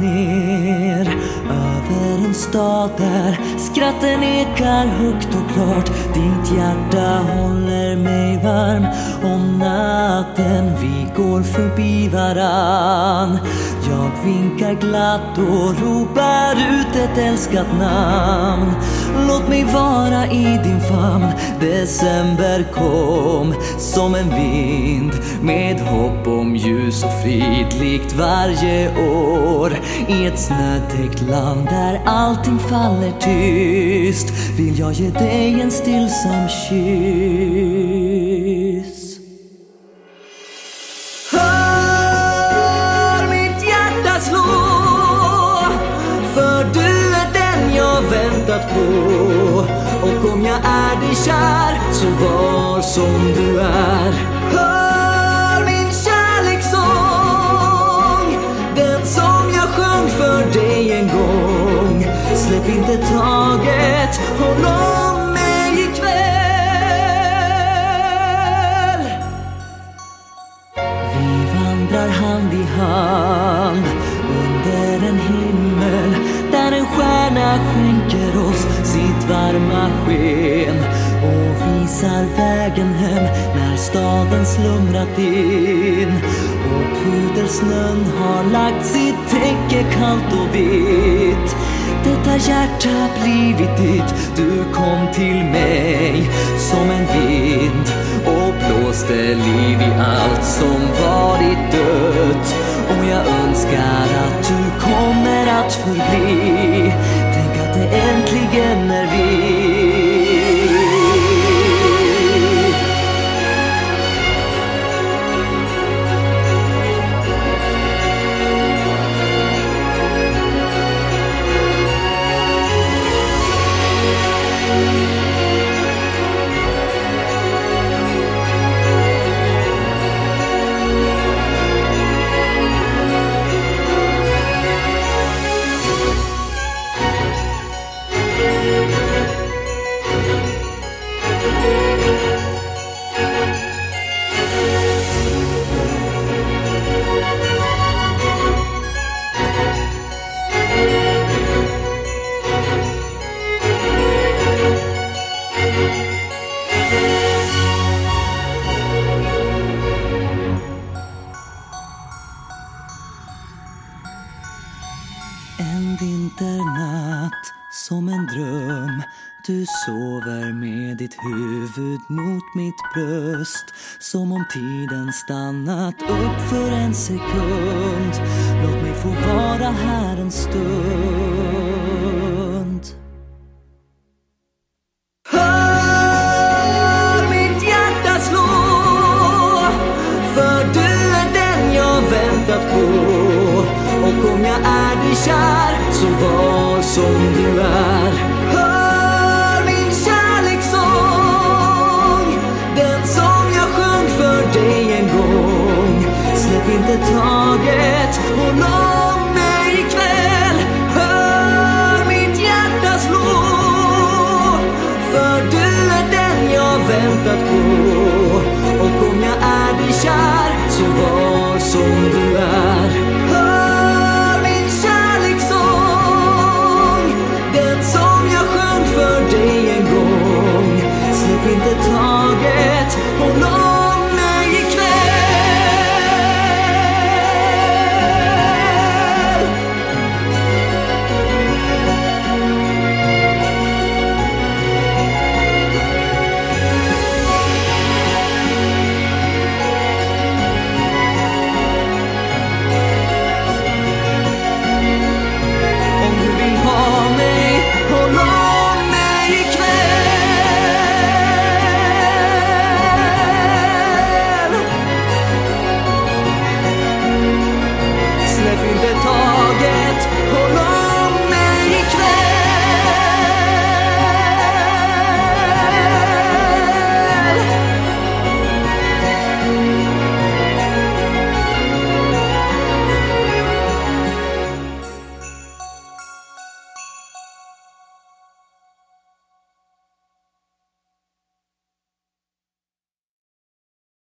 ner över en stad där skratten ekar högt och klart. Ditt hjärta håller mig varm om natten vi går förbi varann. Jag vinkar glatt och ropar ut ett älskat namn. Låt mig vara i din famn. December kom som en vind med hopp om ljus och frid. Likt varje år i ett snötäckt land där allting faller tyst vill jag ge dig en stillsam kyss. Hör mitt hjärta slå, för du är den jag väntat på. Och om jag är dig kär, så var som du är. Hör min kärlekssång, den som jag sjöng för dig en gång. Släpp inte taget, håll om mig ikväll. Vi vandrar hand i hand under en himmel där en stjärna skänker oss sitt varma sken och visar vägen hem när staden slumrat in och pudelsnön har lagt sitt täcke kallt och vitt. Detta hjärta blivit ditt, du kom till mig som en vind och blåste liv i allt som varit dött. Och jag önskar att du kommer att förbli. Tänk att det äntligen är vi. En vinternatt som en dröm. Du sover med ditt huvud mot mitt bröst. Som om tiden stannat upp för en sekund. Låt mig få vara här en stund. Hör mitt hjärta slå, för du är den jag väntat på. Och om jag är dig kär, så var som du är. Hör min kärlekssång, den som jag sjöng för dig en gång. Släpp inte taget och